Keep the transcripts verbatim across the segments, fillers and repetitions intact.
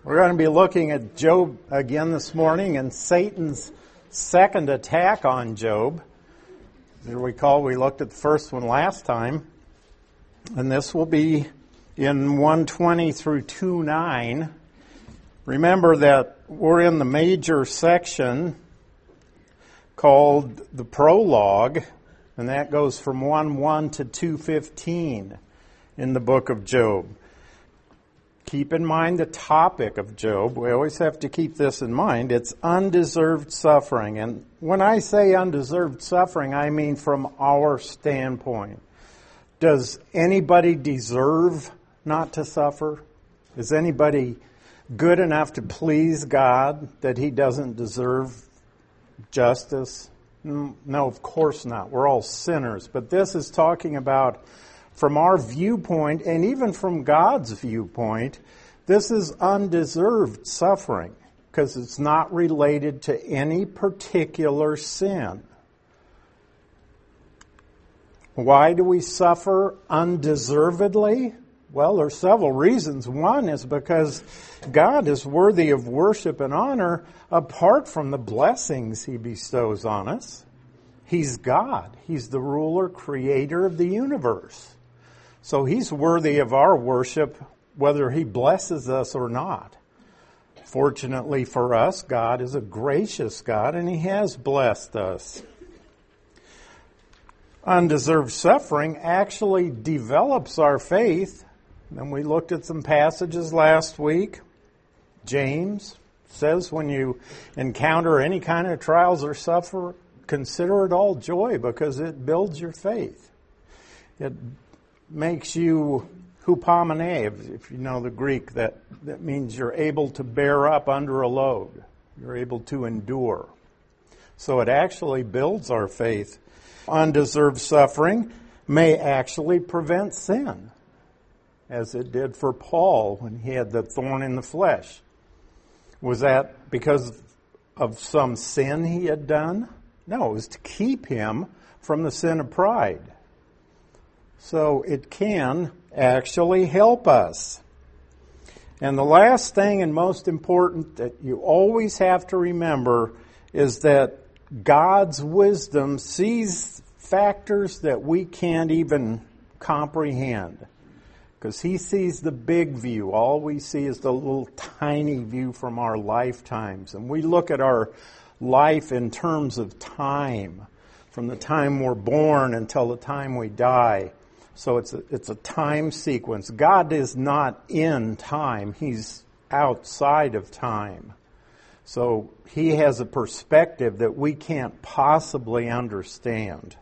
We're going to be looking at Job again this morning and Satan's second attack on Job. As you recall, we looked at the first one last time, and this will be in one twenty through two nine. Remember that we're in the major section called the prologue, and that goes from one one to two fifteen in the book of Job. Keep in mind the topic of Job. We always have to keep this in mind. It's undeserved suffering. And when I say undeserved suffering, I mean from our standpoint. Does anybody deserve not to suffer? Is anybody good enough to please God that he doesn't deserve justice? No, of course not. We're all sinners. But this is talking about, from our viewpoint, and even from God's viewpoint, this is undeserved suffering because it's not related to any particular sin. Why do we suffer undeservedly? Well, there are several reasons. One is because God is worthy of worship and honor apart from the blessings he bestows on us. He's God. He's the ruler, creator of the universe. So he's worthy of our worship whether he blesses us or not. Fortunately for us, God is a gracious God and he has blessed us. Undeserved suffering actually develops our faith. And we looked at some passages last week. James says when you encounter any kind of trials or suffer, consider it all joy because it builds your faith. It makes you hupomene, if you know the Greek. That, that means you're able to bear up under a load. You're able to endure. So it actually builds our faith. Undeserved suffering may actually prevent sin, as it did for Paul when he had the thorn in the flesh. Was that because of some sin he had done? No, it was to keep him from the sin of pride. So it can actually help us. And the last thing and most important that you always have to remember is that God's wisdom sees factors that we can't even comprehend. Because he sees the big view. All we see is the little tiny view from our lifetimes. And we look at our life in terms of time, from the time we're born until the time we die. So it's a, it's a time sequence. God is not in time. He's outside of time. So he has a perspective that we can't possibly understand.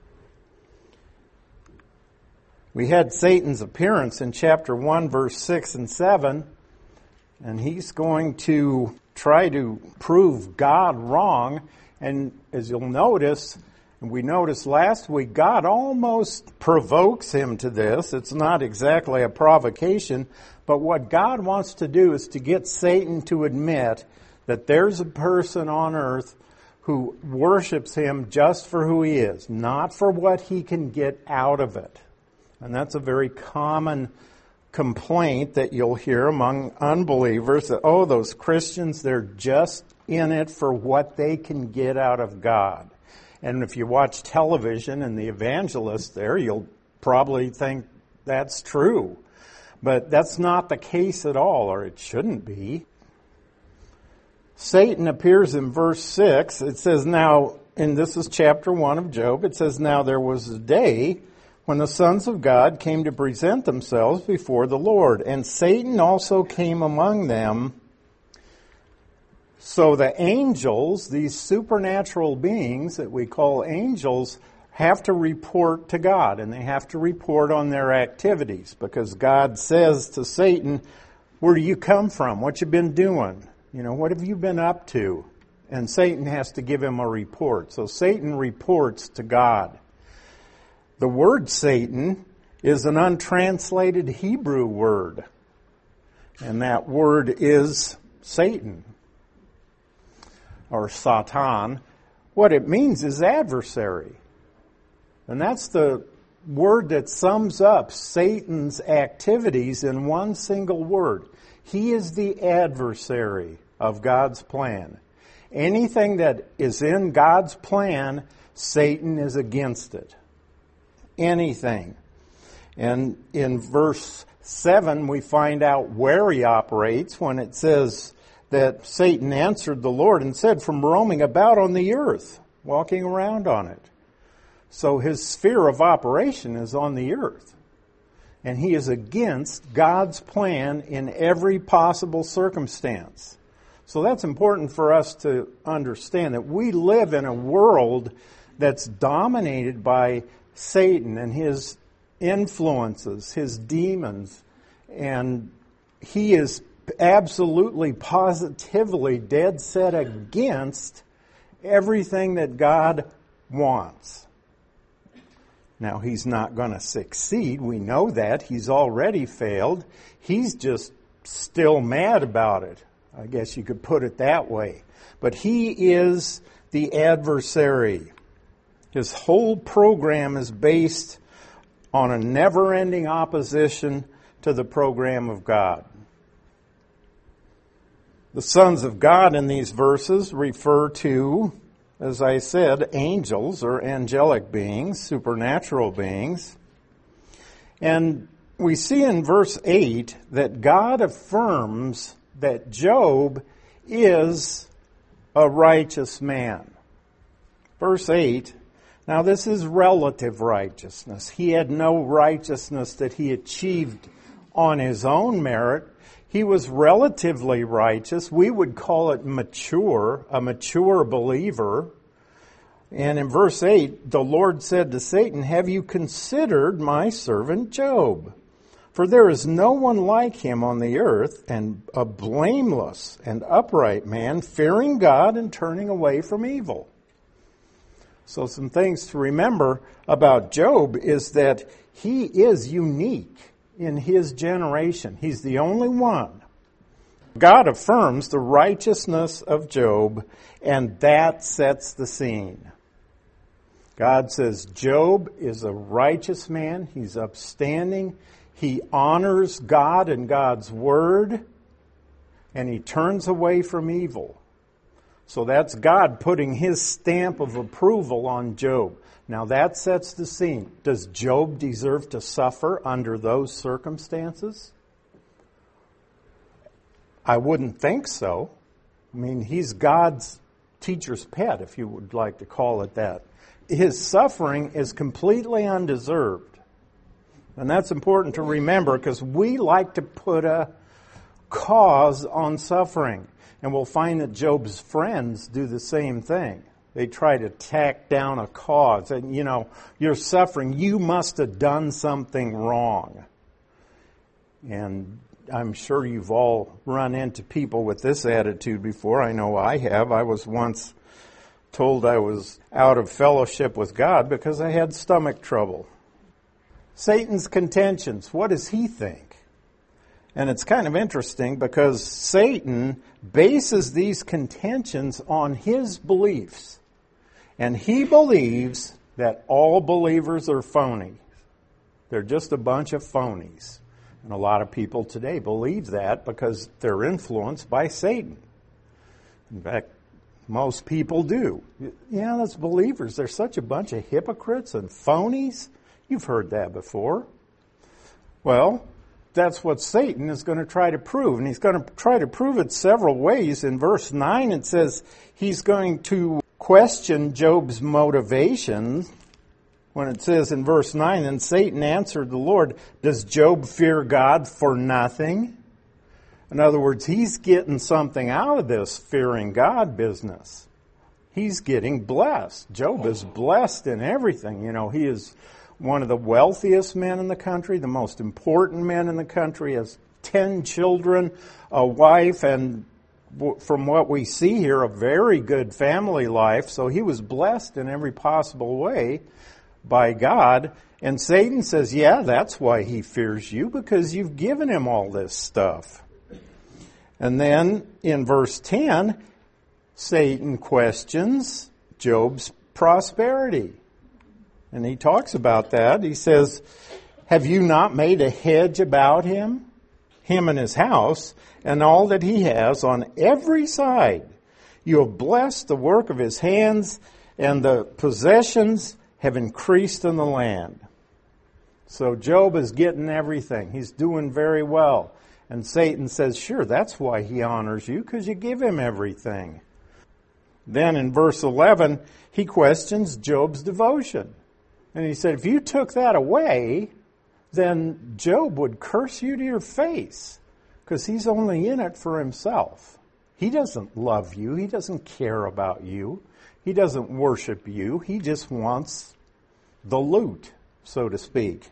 We had Satan's appearance in chapter one, verse six and seven, and he's going to try to prove God wrong. And as you'll notice, and we noticed last week, God almost provokes him to this. It's not exactly a provocation, but what God wants to do is to get Satan to admit that there's a person on earth who worships him just for who he is, not for what he can get out of it. And that's a very common complaint that you'll hear among unbelievers, that, oh, those Christians, they're just in it for what they can get out of God. And if you watch television and the evangelists there, you'll probably think that's true. But that's not the case at all, or it shouldn't be. Satan appears in verse six. It says, now, and this is chapter one of Job, it says, now there was a day when the sons of God came to present themselves before the Lord, and Satan also came among them. So the angels, these supernatural beings that we call angels, have to report to God, and they have to report on their activities, because God says to Satan, where do you come from? What you been doing? You know, what have you been up to? And Satan has to give him a report. So Satan reports to God. The word Satan is an untranslated Hebrew word, and that word is Satan, or Satan. What it means is adversary. And that's the word that sums up Satan's activities in one single word. He is the adversary of God's plan. Anything that is in God's plan, Satan is against it. Anything. And in verse seven, we find out where he operates when it says that Satan answered the Lord and said, from roaming about on the earth, walking around on it. So his sphere of operation is on the earth. And he is against God's plan in every possible circumstance. So that's important for us to understand, that we live in a world that's dominated by Satan and his influences, his demons, and he is absolutely, positively dead set against everything that God wants. Now, he's not going to succeed. We know that. He's already failed. He's just still mad about it. I guess you could put it that way. But he is the adversary. His whole program is based on a never-ending opposition to the program of God. The sons of God in these verses refer to, as I said, angels or angelic beings, supernatural beings. And we see in verse eight that God affirms that Job is a righteous man. Verse eight, now this is relative righteousness. He had no righteousness that he achieved on his own merit. He was relatively righteous. We would call it mature, a mature believer. And in verse eight, the Lord said to Satan, have you considered my servant Job? For there is no one like him on the earth, and a blameless and upright man, fearing God and turning away from evil. So some things to remember about Job is that he is unique in his generation. He's the only one. God affirms the righteousness of Job, and that sets the scene. God says Job is a righteous man. He's upstanding. He honors God and God's word, and he turns away from evil. So that's God putting his stamp of approval on Job. Now that sets the scene. Does Job deserve to suffer under those circumstances? I wouldn't think so. I mean, he's God's teacher's pet, if you would like to call it that. His suffering is completely undeserved. And that's important to remember because we like to put a cause on suffering. And we'll find that Job's friends do the same thing. They try to tack down a cause. And, you know, you're suffering. You must have done something wrong. And I'm sure you've all run into people with this attitude before. I know I have. I was once told I was out of fellowship with God because I had stomach trouble. Satan's contentions. What does he think? And it's kind of interesting because Satan bases these contentions on his beliefs. And he believes that all believers are phony. They're just a bunch of phonies. And a lot of people today believe that because they're influenced by Satan. In fact, most people do. Yeah, those believers, they're such a bunch of hypocrites and phonies. You've heard that before. Well, that's what Satan is going to try to prove. And he's going to try to prove it several ways. In verse nine, it says he's going to question Job's motivation. When it says in verse nine, and Satan answered the Lord, does Job fear God for nothing? In other words, he's getting something out of this fearing God business. He's getting blessed. Job is blessed in everything. You know, he is one of the wealthiest men in the country, the most important men in the country, has ten children, a wife, and from what we see here, a very good family life. So he was blessed in every possible way by God. And Satan says, yeah, that's why he fears you, because you've given him all this stuff. And then in verse ten, Satan questions Job's prosperity. And he talks about that. He says, have you not made a hedge about him him and his house, and all that he has on every side. You have blessed the work of his hands, and the possessions have increased in the land. So Job is getting everything. He's doing very well. And Satan says, sure, that's why he honors you, because you give him everything. Then in verse eleven, he questions Job's devotion. And he said, if you took that away, then Job would curse you to your face, because he's only in it for himself. He doesn't love you. He doesn't care about you. He doesn't worship you. He just wants the loot, so to speak.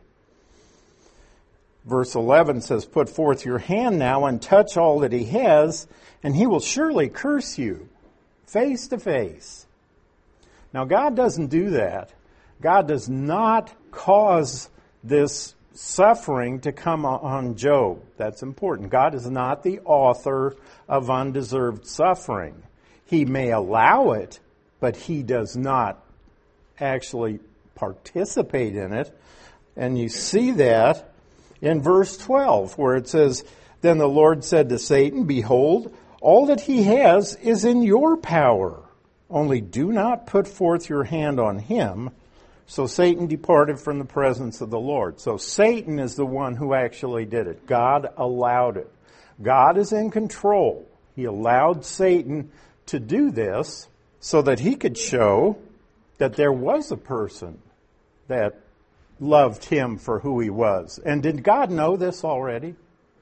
Verse eleven says, put forth your hand now and touch all that he has, and he will surely curse you face to face. Now, God doesn't do that. God does not cause this suffering to come on Job. That's important. God is not the author of undeserved suffering. He may allow it, but he does not actually participate in it. And you see that in verse twelve, where it says, then the Lord said to Satan, behold, all that he has is in your power. Only do not put forth your hand on him. So Satan departed from the presence of the Lord. So Satan is the one who actually did it. God allowed it. God is in control. He allowed Satan to do this so that he could show that there was a person that loved him for who he was. And did God know this already?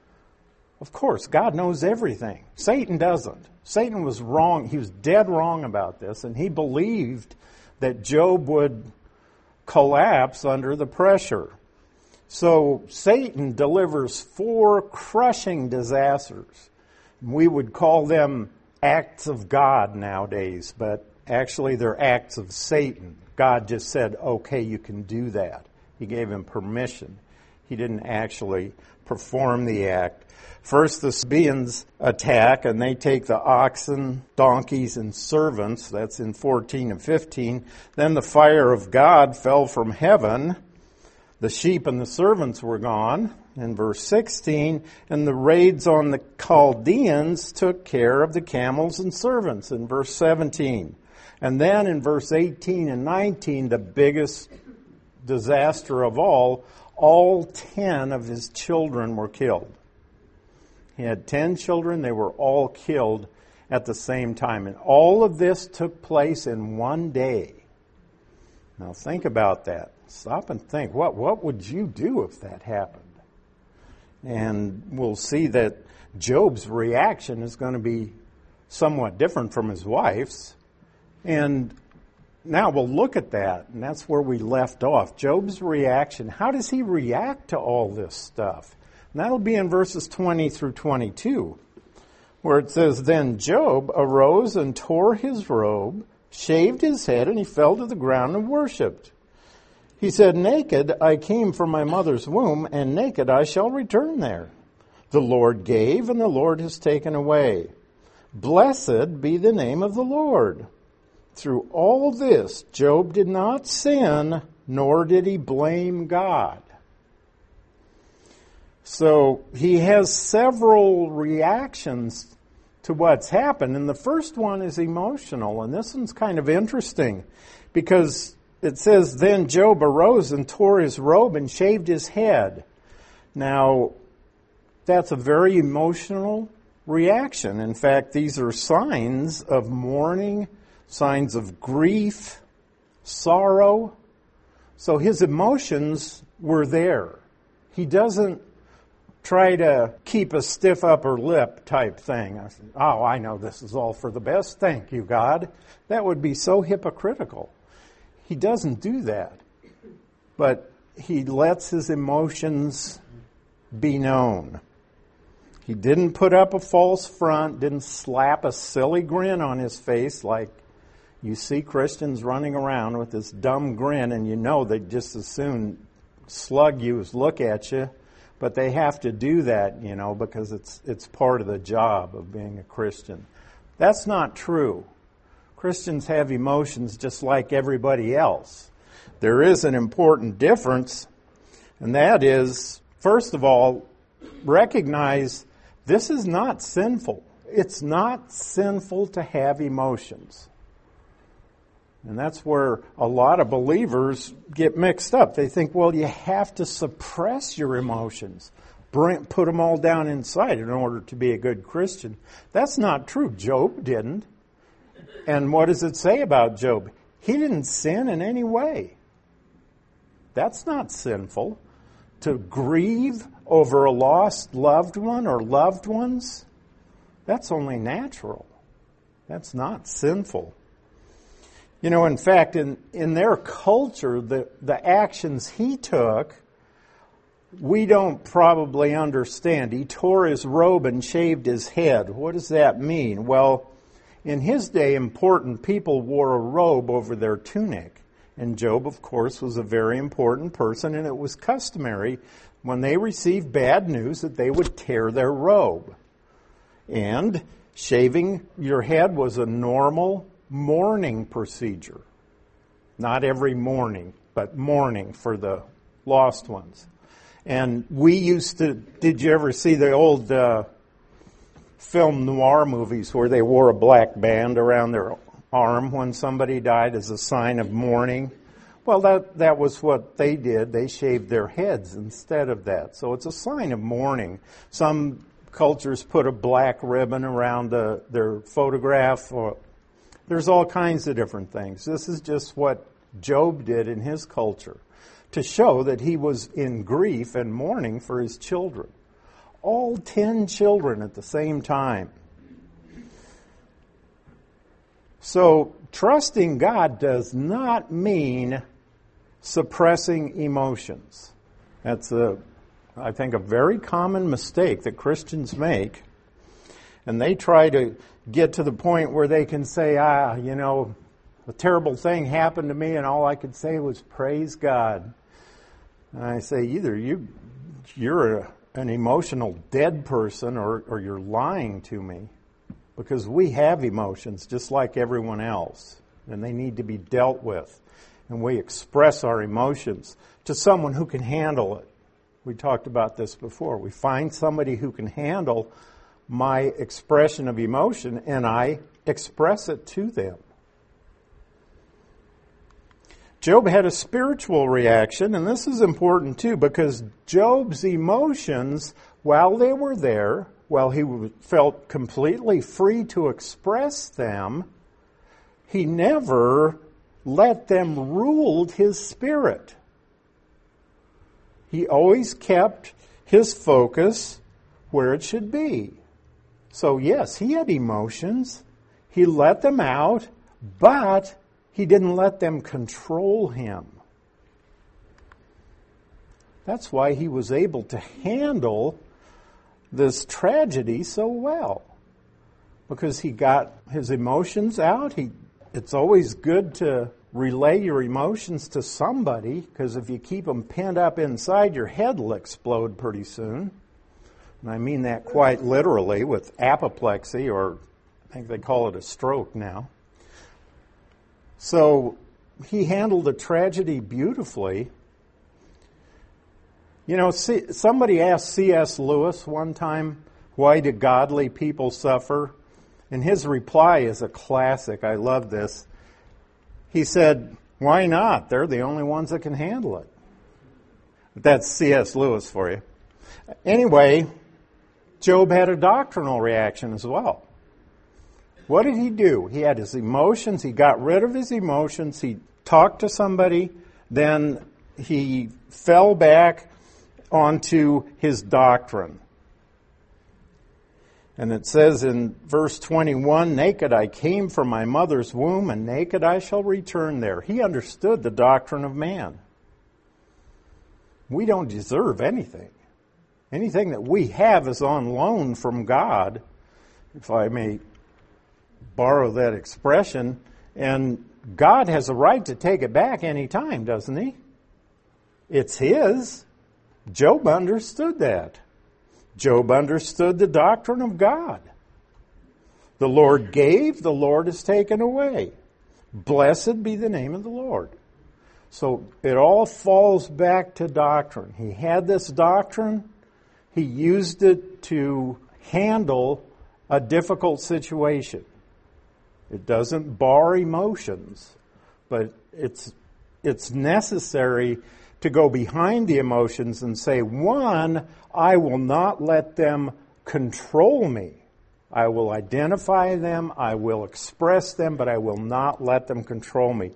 Of course, God knows everything. Satan doesn't. Satan was wrong. He was dead wrong about this, and he believed that Job would collapse under the pressure. So Satan delivers four crushing disasters. We would call them acts of God nowadays, but actually they're acts of Satan. God just said, okay, you can do that. He gave him permission. He didn't actually perform the act. First, the Sabaeans attack, and they take the oxen, donkeys, and servants. That's in fourteen and fifteen. Then the fire of God fell from heaven. The sheep and the servants were gone, in verse sixteen. And the raids on the Chaldeans took care of the camels and servants, in verse seventeen. And then in verse eighteen and nineteen, the biggest disaster of all, all ten of his children were killed. He had ten children. They were all killed at the same time. And all of this took place in one day. Now think about that. Stop and think. What, what would you do if that happened? And we'll see that Job's reaction is going to be somewhat different from his wife's. And now we'll look at that, and that's where we left off. Job's reaction. How does he react to all this stuff? And that'll be in verses twenty through twenty-two, where it says, then Job arose and tore his robe, shaved his head, and he fell to the ground and worshipped. He said, naked I came from my mother's womb, and naked I shall return there. The Lord gave, and the Lord has taken away. Blessed be the name of the Lord. Through all this, Job did not sin, nor did he blame God. So he has several reactions to what's happened. And the first one is emotional. And this one's kind of interesting because it says, then Job arose and tore his robe and shaved his head. Now, that's a very emotional reaction. In fact, these are signs of mourning, signs of grief, sorrow. So his emotions were there. He doesn't try to keep a stiff upper lip type thing. I said, oh, I know this is all for the best. Thank you, God. That would be so hypocritical. He doesn't do that. But he lets his emotions be known. He didn't put up a false front, didn't slap a silly grin on his face like you see Christians running around with this dumb grin, and you know they'd just as soon slug you as look at you. But they have to do that, you know, because it's it's part of the job of being a Christian. That's not true. Christians have emotions just like everybody else. There is an important difference, and that is, first of all, recognize this is not sinful. It's not sinful to have emotions. And that's where a lot of believers get mixed up. They think, well, you have to suppress your emotions, bring, put them all down inside in order to be a good Christian. That's not true. Job didn't. And what does it say about Job? He didn't sin in any way. That's not sinful. To grieve over a lost loved one or loved ones, that's only natural. That's not sinful. You know, in fact, in, in their culture, the, the actions he took, we don't probably understand. He tore his robe and shaved his head. What does that mean? Well, in his day, important people wore a robe over their tunic. And Job, of course, was a very important person, and it was customary when they received bad news that they would tear their robe. And shaving your head was a normal mourning procedure. Not every morning, but mourning for the lost ones. And we used to, did you ever see the old uh, film noir movies where they wore a black band around their arm when somebody died as a sign of mourning? Well, that, that was what they did. They shaved their heads instead of that. So it's a sign of mourning. Some cultures put a black ribbon around the, their photograph. Or, there's all kinds of different things. This is just what Job did in his culture to show that he was in grief and mourning for his children. All ten children at the same time. So, trusting God does not mean suppressing emotions. That's, a, I think, a very common mistake that Christians make. And they try to get to the point where they can say, ah, you know, a terrible thing happened to me and all I could say was, praise God. And I say, either you, you're a, an emotional dead person or, or you're lying to me. Because we have emotions just like everyone else, and they need to be dealt with. And we express our emotions to someone who can handle it. We talked about this before. We find somebody who can handle my expression of emotion, and I express it to them. Job had a spiritual reaction, and this is important too, because Job's emotions, while they were there, while he felt completely free to express them, he never let them rule his spirit. He always kept his focus where it should be. So yes, he had emotions. He let them out, but he didn't let them control him. That's why he was able to handle this tragedy so well, because he got his emotions out. He, it's always good to relay your emotions to somebody, because if you keep them pinned up inside, your head will explode pretty soon. And I mean that quite literally with apoplexy, or I think they call it a stroke now. So he handled the tragedy beautifully. You know, somebody asked C S Lewis one time, why do godly people suffer? And his reply is a classic. I love this. He said, why not? They're the only ones that can handle it. But that's C S Lewis for you. Anyway, Job had a doctrinal reaction as well. What did he do? He had his emotions. He got rid of his emotions. He talked to somebody. Then he fell back onto his doctrine. And it says in verse twenty-one, naked I came from my mother's womb, and naked I shall return there. He understood the doctrine of man. We don't deserve anything. Anything that we have is on loan from God, if I may borrow that expression. And God has a right to take it back any time, doesn't he? It's his. Job understood that. Job understood the doctrine of God. The Lord gave, the Lord has taken away. Blessed be the name of the Lord. So it all falls back to doctrine. He had this doctrine. He used it to handle a difficult situation. It doesn't bar emotions, but it's it's necessary to go behind the emotions and say, one, I will not let them control me. I will identify them, I will express them, but I will not let them control me.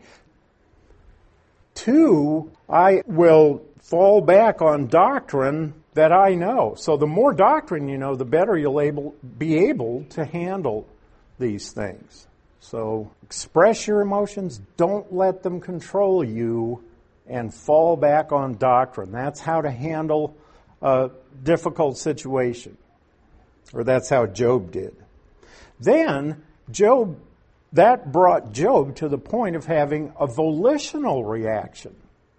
Two, I will fall back on doctrine that I know. So the more doctrine you know, the better you'll able, be able to handle these things. So express your emotions, don't let them control you, and fall back on doctrine. That's how to handle a difficult situation. Or that's how Job did. Then, Job, that brought Job to the point of having a volitional reaction.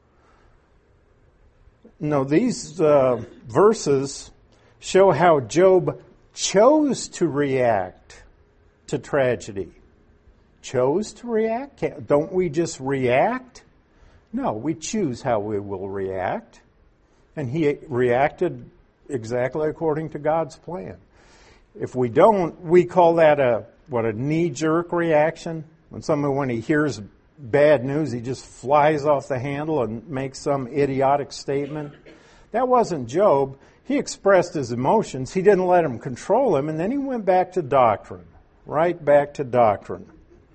No, these uh, verses show how Job chose to react to tragedy. Chose to react? Don't we just react? No, we choose how we will react. And he reacted exactly according to God's plan. If we don't, we call that a, what, a knee-jerk reaction? When someone, when he hears bad news, he just flies off the handle and makes some idiotic statement. That wasn't Job. He expressed his emotions. He didn't let them control him, and then he went back to doctrine. Right back to doctrine.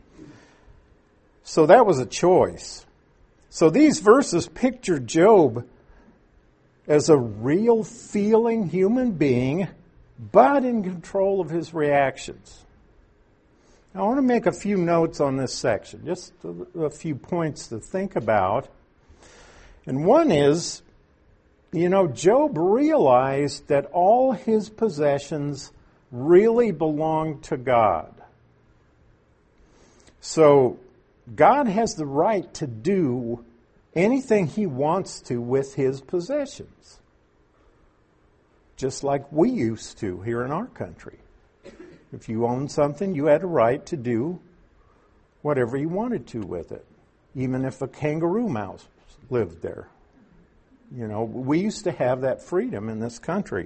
So that was a choice. So these verses picture Job as a real feeling human being, but in control of his reactions. I want to make a few notes on this section, just a, a few points to think about. And one is, you know, Job realized that all his possessions really belonged to God. So God has the right to do anything he wants to with his possessions, just like we used to here in our country. If you owned something, you had a right to do whatever you wanted to with it, even if a kangaroo mouse lived there. You know, we used to have that freedom in this country.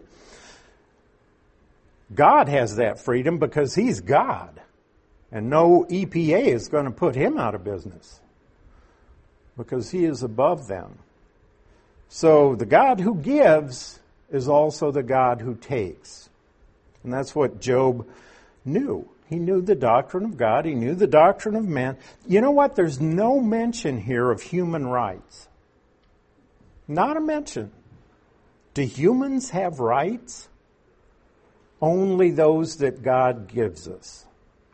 God has that freedom because he's God, and no E P A is going to put him out of business because he is above them. So the God who gives is also the God who takes. And that's what Job knew. He knew the doctrine of God. He knew the doctrine of man. You know what? There's no mention here of human rights. Not a mention. Do humans have rights? Only those that God gives us.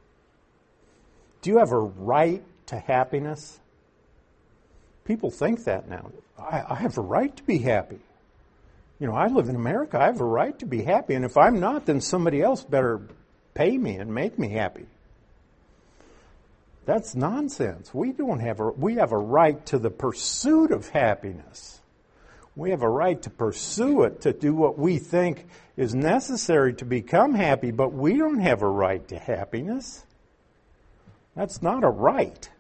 Do you have a right to happiness? People think that now. I, I have a right to be happy. You know, I live in America. I have a right to be happy. And if I'm not, then somebody else better pay me and make me happy. That's nonsense. We don't have a, we have a right to the pursuit of happiness. We have a right to pursue it, to do what we think is necessary to become happy, but we don't have a right to happiness. That's not a right.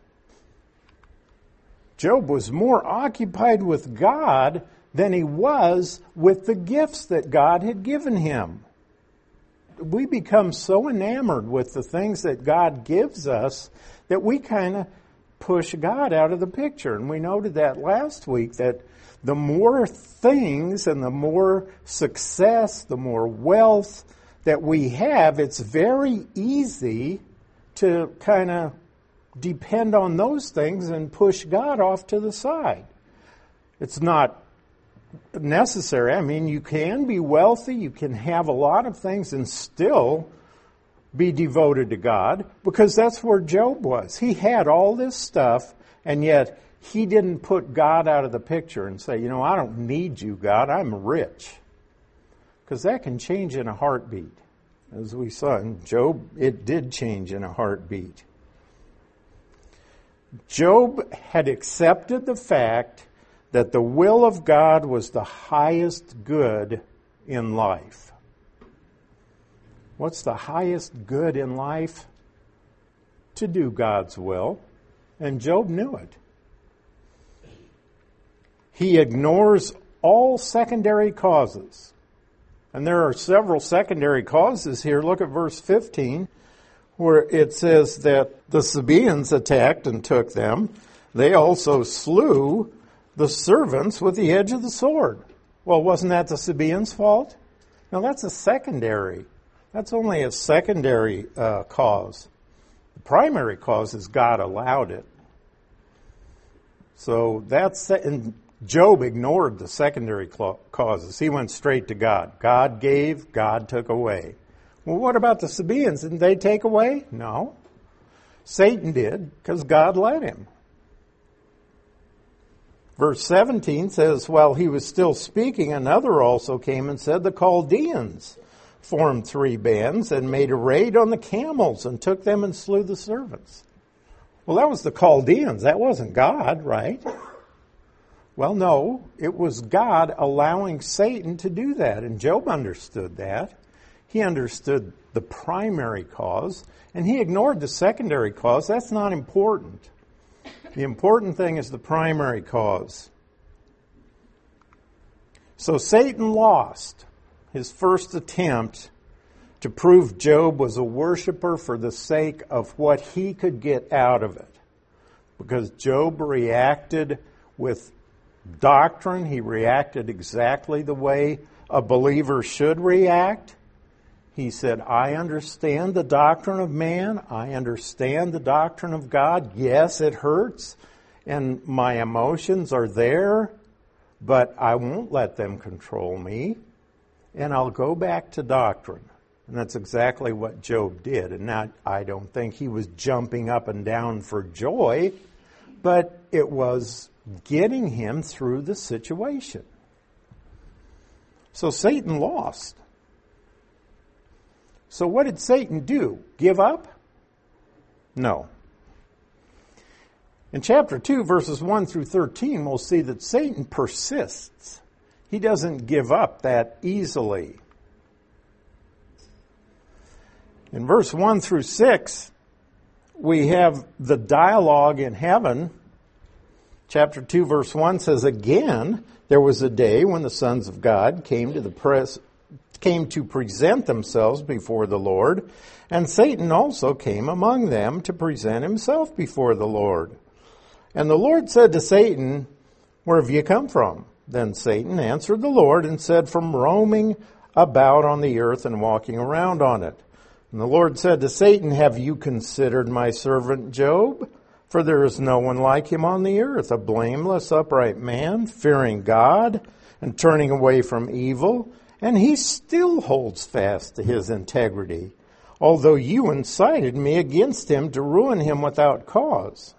Job was more occupied with God than he was with the gifts that God had given him. We become so enamored with the things that God gives us that we kind of push God out of the picture. And we noted that last week, that the more things and the more success, the more wealth that we have, it's very easy to kind of depend on those things and push God off to the side. It's not necessary. I mean, you can be wealthy, you can have a lot of things and still be devoted to God, because that's where Job was. He had all this stuff, and yet he didn't put God out of the picture and say, you know, I don't need you, God, I'm rich. Because that can change in a heartbeat. As we saw in Job, it did change in a heartbeat. Job had accepted the fact that the will of God was the highest good in life. What's the highest good in life? To do God's will. And Job knew it. He ignores all secondary causes And there are several secondary causes here. Look at verse fifteen, where it says that the Sabaeans attacked and took them. They also slew the servants with the edge of the sword. Well, wasn't that the Sabaeans' fault? Now, that's a secondary. That's only a secondary uh, cause. The primary cause is God allowed it. So that's, and Job ignored the secondary causes. He went straight to God. God gave, God took away. Well, what about the Sabaeans? Didn't they take away? No. Satan did, because God let him. Verse seventeen says, while he was still speaking, another also came and said, the Chaldeans formed three bands and made a raid on the camels and took them and slew the servants. Well, that was the Chaldeans. That wasn't God, right? Well, no, it was God allowing Satan to do that, and Job understood that. He understood the primary cause, and he ignored the secondary cause. That's not important. The important thing is the primary cause. So Satan lost his first attempt to prove Job was a worshiper for the sake of what he could get out of it. Because Job reacted with doctrine. He reacted exactly the way a believer should react. He said, I understand the doctrine of man. I understand the doctrine of God. Yes, it hurts, and my emotions are there, but I won't let them control me, and I'll go back to doctrine. And that's exactly what Job did. And not, I don't think he was jumping up and down for joy, but it was getting him through the situation. So Satan lost. So what did Satan do? Give up? No. In chapter two, verses one through thirteen, we'll see that Satan persists. He doesn't give up that easily. In verse one through six, we have the dialogue in heaven. Chapter two, verse one says, again, there was a day when the sons of God came to the press, came to present themselves before the Lord, and Satan also came among them to present himself before the Lord. And the Lord said to Satan, where have you come from? Then Satan answered the Lord and said, from roaming about on the earth and walking around on it. And the Lord said to Satan, have you considered my servant Job? For there is no one like him on the earth, a blameless, upright man, fearing God and turning away from evil. And he still holds fast to his integrity, although you incited me against him to ruin him without cause.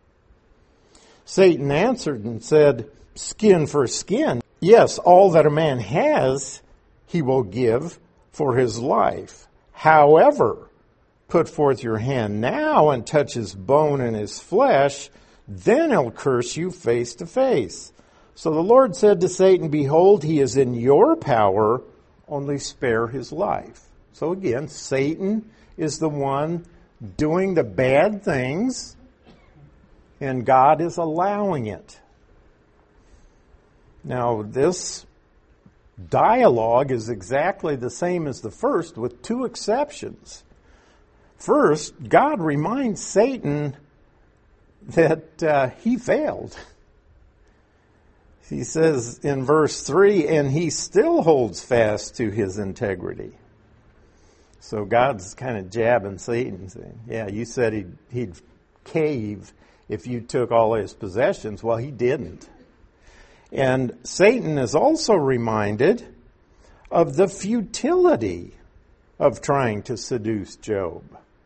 Satan answered and said, skin for skin. Yes, all that a man has, he will give for his life. However, put forth your hand now and touch his bone and his flesh, then he'll curse you face to face. So the Lord said to Satan, behold, he is in your power, only spare his life. So again, Satan is the one doing the bad things, and God is allowing it. Now, this dialogue is exactly the same as the first, with two exceptions. First, God reminds Satan that uh, he failed. He says in verse three, and he still holds fast to his integrity. So God's kind of jabbing Satan, saying, yeah, you said he'd, he'd cave if you took all his possessions. Well, he didn't. And Satan is also reminded of the futility of trying to seduce Job.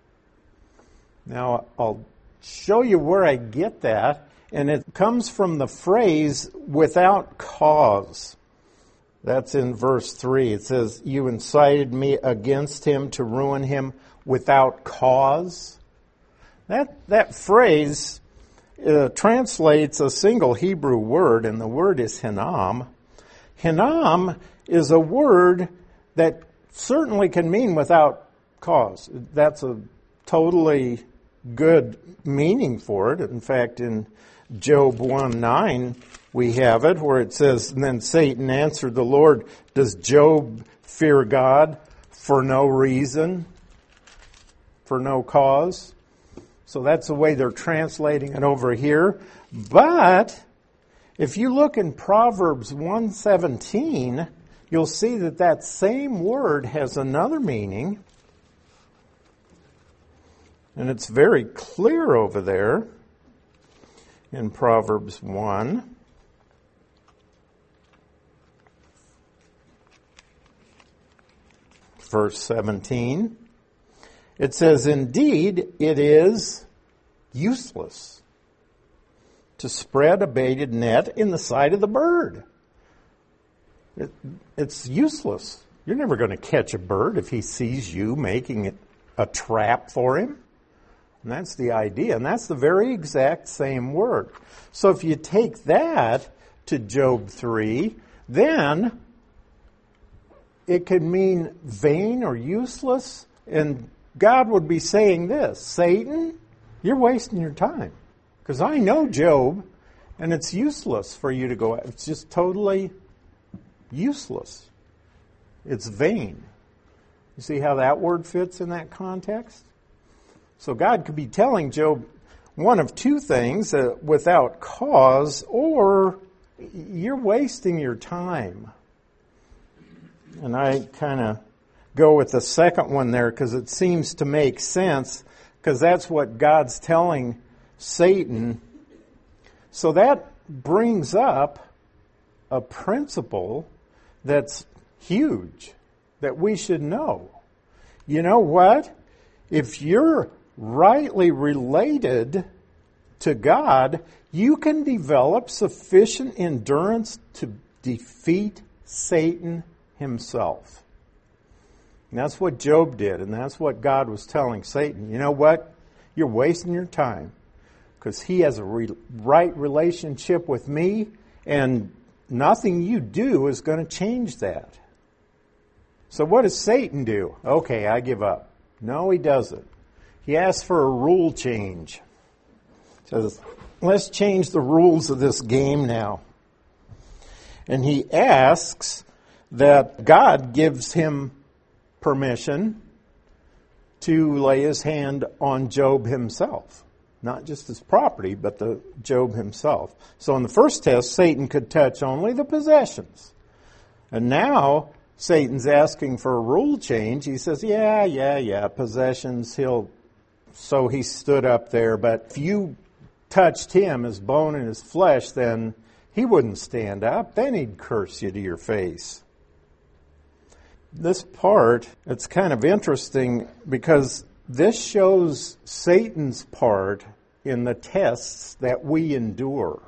Now, I'll show you where I get that. And it comes from the phrase, without cause. That's in verse three. It says, you incited me against him to ruin him without cause. That, that phrase uh, translates a single Hebrew word, and the word is hinam. Hinam is a word that certainly can mean without cause. That's a totally good meaning for it. In fact, in Job one nine, we have it where it says, and then Satan answered the Lord, does Job fear God for no reason, for no cause. So that's the way they're translating it over here. But if you look in Proverbs one seventeen, you'll see that that same word has another meaning. And it's very clear over there in Proverbs one. Verse seventeen. It says, indeed, it is useless to spread a baited net in the sight of the bird. It, it's useless. You're never going to catch a bird if he sees you making it a trap for him. And that's the idea. And that's the very exact same word. So if you take that to Job three, then it could mean vain or useless. And God would be saying this, Satan, you're wasting your time. Because I know Job, and it's useless for you to go. It's just totally useless. It's vain. You see how that word fits in that context? So God could be telling Job one of two things, uh, without cause, or you're wasting your time. And I kind of go with the second one there because it seems to make sense, because that's what God's telling Satan. So that brings up a principle that's huge that we should know. You know what? If you're rightly related to God, you can develop sufficient endurance to defeat Satan himself. And that's what Job did, and that's what God was telling Satan. You know what? You're wasting your time because he has a re- right relationship with me, and nothing you do is going to change that. So what does Satan do? Okay, I give up. No, he doesn't. He asks for a rule change. He says, let's change the rules of this game now. And he asks that God gives him permission to lay his hand on Job himself. Not just his property, but the Job himself. So in the first test, Satan could touch only the possessions. And now Satan's asking for a rule change. He says, yeah, yeah, yeah, possessions, he'll... So he stood up there, but if you touched him, his bone and his flesh, then he wouldn't stand up. Then he'd curse you to your face. This part, it's kind of interesting because this shows Satan's part in the tests that we endure.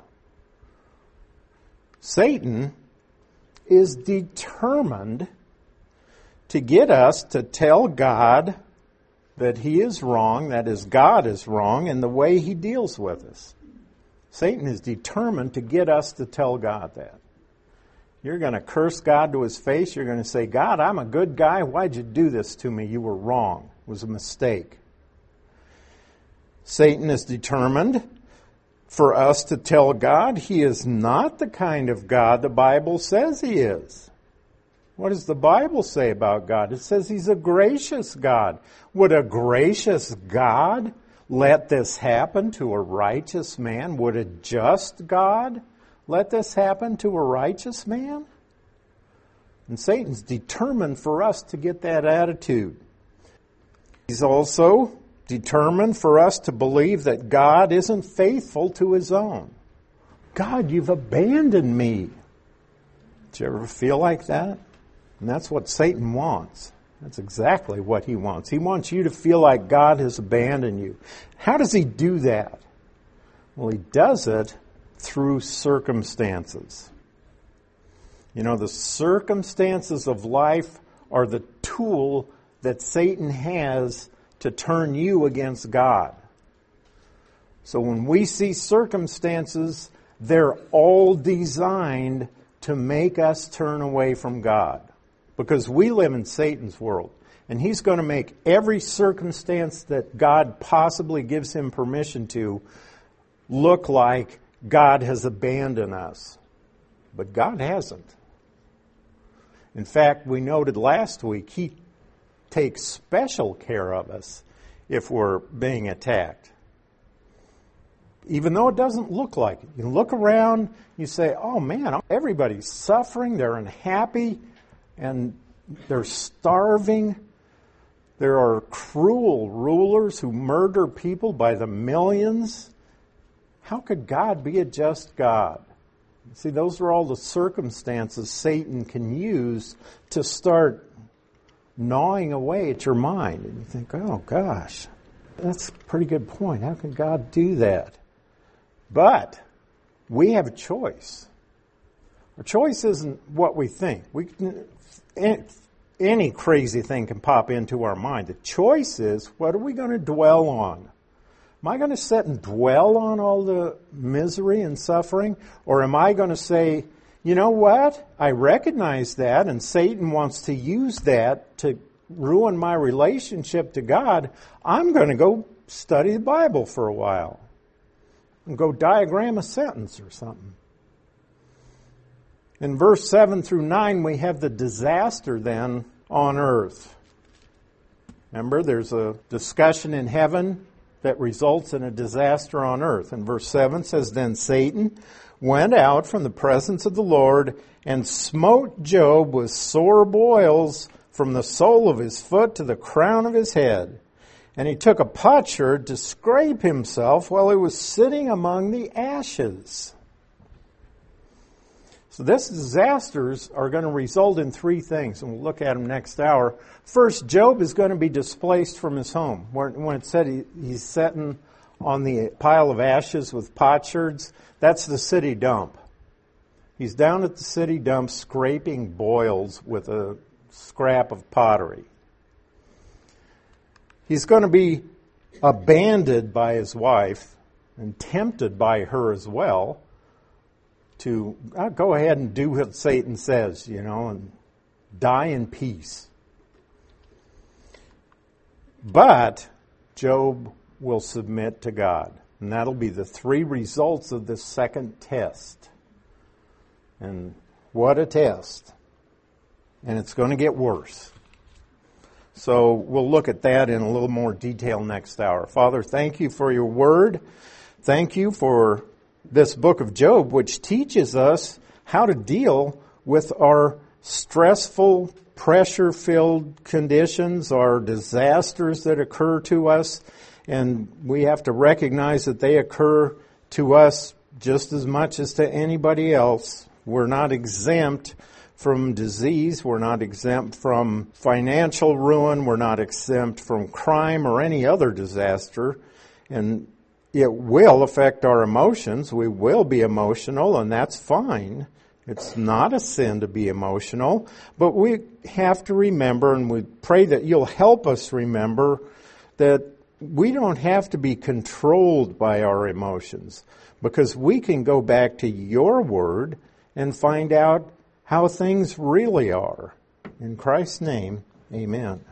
Satan is determined to get us to tell God that he is wrong, that is, God is wrong, in the way he deals with us. Satan is determined to get us to tell God that. You're going to curse God to his face. You're going to say, God, I'm a good guy. Why'd you do this to me? You were wrong. It was a mistake. Satan is determined for us to tell God he is not the kind of God the Bible says he is. What does the Bible say about God? It says he's a gracious God. Would a gracious God let this happen to a righteous man? Would a just God let this happen to a righteous man? And Satan's determined for us to get that attitude. He's also determined for us to believe that God isn't faithful to his own. God, you've abandoned me. Did you ever feel like that? And that's what Satan wants. That's exactly what he wants. He wants you to feel like God has abandoned you. How does he do that? Well, he does it through circumstances. You know, the circumstances of life are the tool that Satan has to turn you against God. So when we see circumstances, they're all designed to make us turn away from God. Because we live in Satan's world. And he's going to make every circumstance that God possibly gives him permission to look like God has abandoned us. But God hasn't. In fact, we noted last week, He takes special care of us if we're being attacked. Even though it doesn't look like it. You look around, you say, oh man, everybody's suffering, they're unhappy, and they're starving. There are cruel rulers who murder people by the millions. How could God be a just God? See, those are all the circumstances Satan can use to start gnawing away at your mind. And you think, oh gosh, that's a pretty good point. How can God do that? But we have a choice. Our choice isn't what we think. We can, any crazy thing can pop into our mind. The choice is, what are we going to dwell on? Am I going to sit and dwell on all the misery and suffering? Or am I going to say, you know what? I recognize that, and Satan wants to use that to ruin my relationship to God. I'm going to go study the Bible for a while and go diagram a sentence or something. In verse seven through nine, we have the disaster then on earth. Remember, there's a discussion in heaven that results in a disaster on earth. And verse seven says, then Satan went out from the presence of the Lord and smote Job with sore boils from the sole of his foot to the crown of his head. And he took a potsherd to scrape himself while he was sitting among the ashes. So these disasters are going to result in three things, and we'll look at them next hour. First, Job is going to be displaced from his home. When it said he, he's sitting on the pile of ashes with potsherds, that's the city dump. He's down at the city dump scraping boils with a scrap of pottery. He's going to be abandoned by his wife and tempted by her as well to uh, go ahead and do what Satan says, you know, and die in peace. But Job will submit to God. And that'll be the three results of this second test. And what a test. And it's going to get worse. So we'll look at that in a little more detail next hour. Father, thank you for your word. Thank you for this book of Job, which teaches us how to deal with our stressful, pressure-filled conditions, our disasters that occur to us. And we have to recognize that they occur to us just as much as to anybody else. We're not exempt from disease. We're not exempt from financial ruin. We're not exempt from crime or any other disaster. And it will affect our emotions. We will be emotional, and that's fine. It's not a sin to be emotional. But we have to remember, and we pray that you'll help us remember, that we don't have to be controlled by our emotions, because we can go back to your word and find out how things really are. In Christ's name, amen.